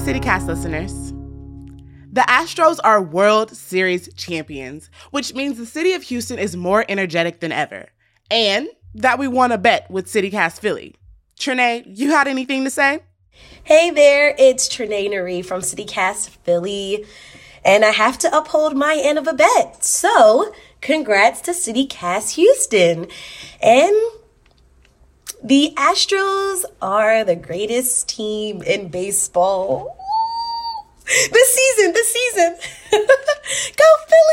CityCast listeners. The Astros are World Series champions, which means the city of Houston is more energetic than ever. And that we won a bet with CityCast Philly. Trinae, you had anything to say? Hey there, it's Trinae Nari from CityCast Philly. And I have to uphold my end of a bet. So, congrats to CityCast Houston. And the Astros are the greatest team in baseball. This season. Go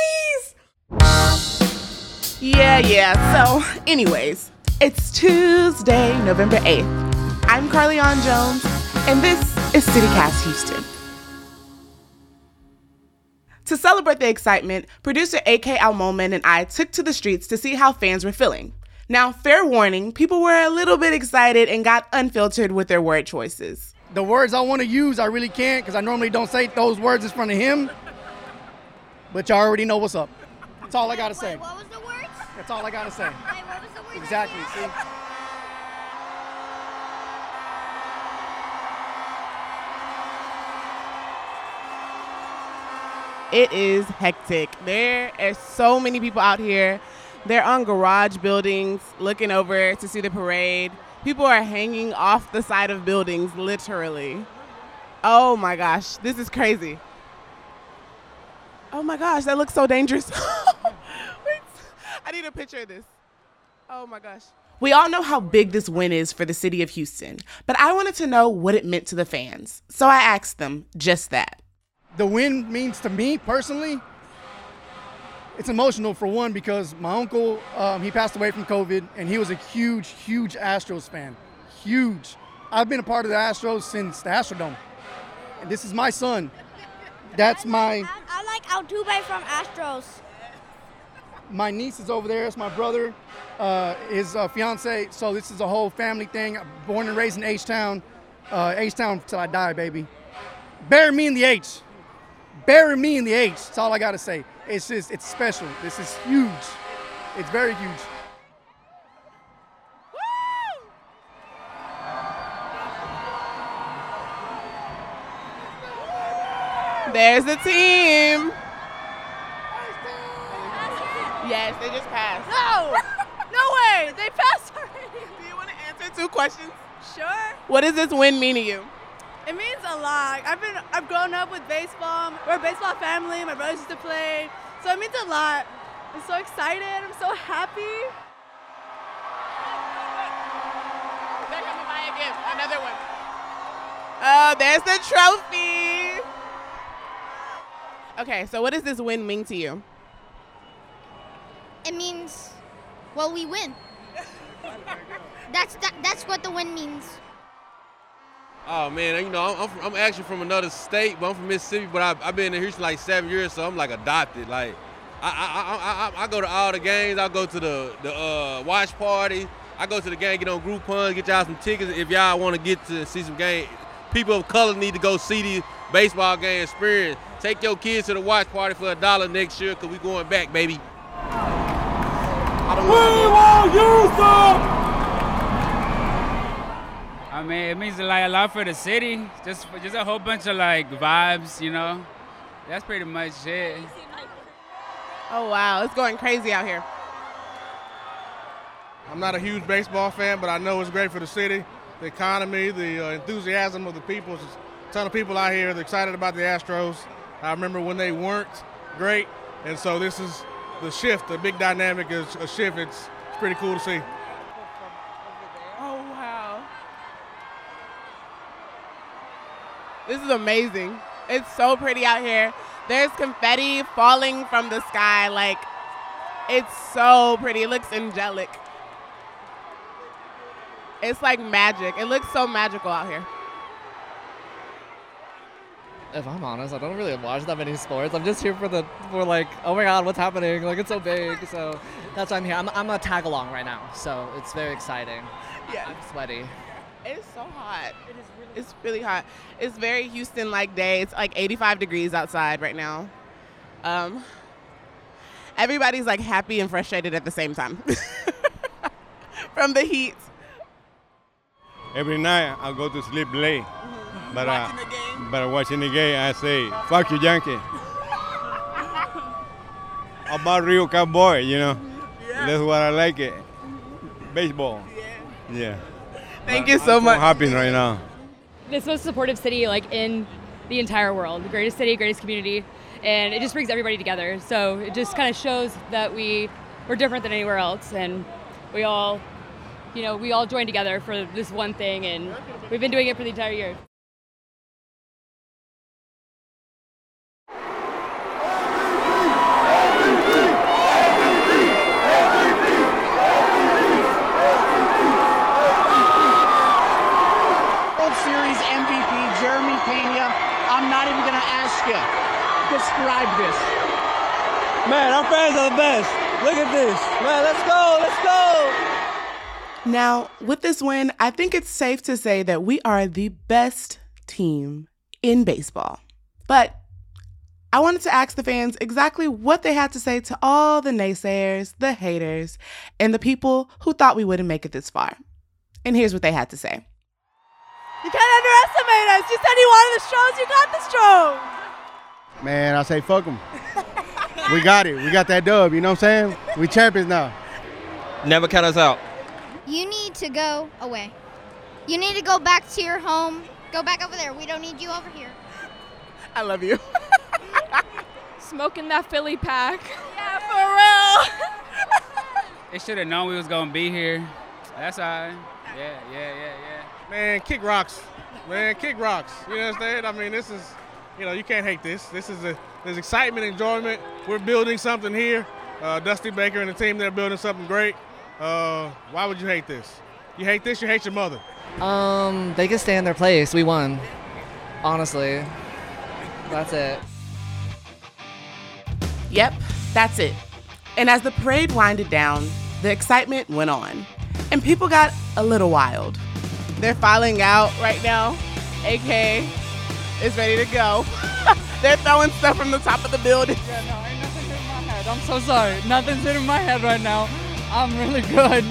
Phillies! Yeah. So, anyways, it's Tuesday, November 8th. I'm Carleon Jones, and this is CityCast Houston. To celebrate the excitement, producer A.K. Almomen and I took to the streets to see how fans were feeling. Now, fair warning, people were a little bit excited and got unfiltered with their word choices. The words I want to use, I really can't because I normally don't say those words in front of him. But y'all already know what's up. That's all I got to say. What was the words? That's all I got to say. Wait, what was the words? Exactly, see? It is hectic. There are so many people out here. They're on garage buildings looking over to see the parade. People are hanging off the side of buildings, literally. Oh my gosh, this is crazy. Oh my gosh, that looks so dangerous. Wait, I need a picture of this. Oh my gosh. We all know how big this win is for the city of Houston, but I wanted to know what it meant to the fans. So I asked them just that. The win means to me personally, it's emotional for one because my uncle, he passed away from COVID and he was a huge Astros fan. Huge. I've been a part of the Astros since the Astrodome. And this is my son. That's my... I like Altuve from Astros. My niece is over there. It's my brother, his fiance. So this is a whole family thing. Born and raised in H-Town. H-Town till I die, baby. Bury me in the H. Bury me in the H. That's all I got to say. It's special. This is huge. It's very huge. Woo! There's the team. Yes, they just passed. No! No way! They passed already. Do you want to answer 2 questions? Sure. What does this win mean to you? It means a lot. I've grown up with baseball. We're a baseball family. My brothers used to play. So it means a lot. I'm so excited. I'm so happy. They're coming by again. Another one. Oh, there's the trophy. Okay, so what does this win mean to you? It means, well, we win. That's what the win means. Oh man, you know, I'm actually from another state, but I'm from Mississippi. But I've been in Houston like 7 years, so I'm like adopted. Like I go to all the games. I go to the watch party. I go to the game, get on Groupon, get y'all some tickets if y'all want to get to see some game. People of color need to go see the baseball game experience. Take your kids to the watch party for $1 next year, cause we going back, baby. We want Houston! I mean, it means like a lot for the city. Just a whole bunch of like vibes, you know. That's pretty much it. Oh wow, it's going crazy out here. I'm not a huge baseball fan, but I know it's great for the city, the economy, the enthusiasm of the people. There's a ton of people out here that are excited about the Astros. I remember when they weren't great, and so this is the shift, the big dynamic is a shift. It's pretty cool to see. Oh wow. This is amazing. It's so pretty out here. There's confetti falling from the sky. Like, it's so pretty. It looks angelic. It's like magic. It looks so magical out here. If I'm honest, I don't really watch that many sports. I'm just here for like, oh my God, what's happening? Like, it's so big. So that's why I'm here. I'm a tag along right now. So it's very exciting. Yeah. I'm sweaty. It's so hot. It's really hot. It's very Houston-like day. It's like 85 degrees outside right now. Everybody's like happy and frustrated at the same time from the heat. Every night I go to sleep late But Watching the game? But watching the game, I say, fuck you, Yankee. I'm a real cowboy, you know. Yeah. That's what I like it. Baseball. Yeah. Thank you so much. I'm happy right now. It's the most supportive city like in the entire world. The greatest city, greatest community, and it just brings everybody together. So it just kind of shows that we're different than anywhere else, and we all join together for this one thing, and we've been doing it for the entire year. World Series MVP Jeremy Pena, I'm not even going to ask you. Describe this. Man, our fans are the best. Look at this. Man, let's go, let's go. Now, with this win, I think it's safe to say that we are the best team in baseball. But I wanted to ask the fans exactly what they had to say to all the naysayers, the haters, and the people who thought we wouldn't make it this far. And here's what they had to say. You can't underestimate us. You said you wanted the Stros. You got the Stros. Man, I say fuck them. We got it. We got that dub, you know what I'm saying? We champions now. Never count us out. You need to go away. You need to go back to your home. Go back over there. We don't need you over here. I love you. Smoking that Philly pack. Yeah, for real. They should have known we was gonna be here. That's all right. Yeah. Man, kick rocks. Man, kick rocks. You understand? I mean, this is, you can't hate this. There's excitement, enjoyment. We're building something here. Dusty Baker and the team, they're building something great. Why would you hate this? You hate this, you hate your mother. They can stay in their place. We won. Honestly. That's it. Yep, that's it. And as the parade winded down, the excitement went on. And people got a little wild. They're filing out right now. AK is ready to go. They're throwing stuff from the top of the building. Yeah, no, ain't nothing hitting my head. I'm so sorry. Nothing's hitting my head right now. I'm really good.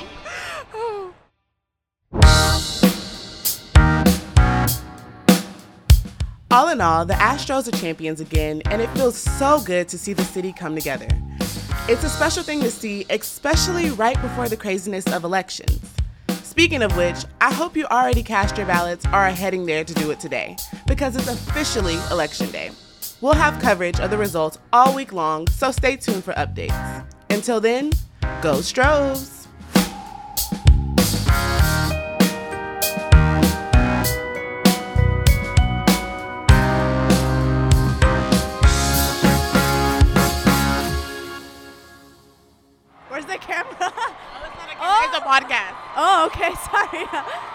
All in all, the Astros are champions again, and it feels so good to see the city come together. It's a special thing to see, especially right before the craziness of elections. Speaking of which, I hope you already cast your ballots or are heading there to do it today, because it's officially Election Day. We'll have coverage of the results all week long, so stay tuned for updates. Until then, go Stros! Where's the camera? It's a podcast. Oh, okay. Sorry.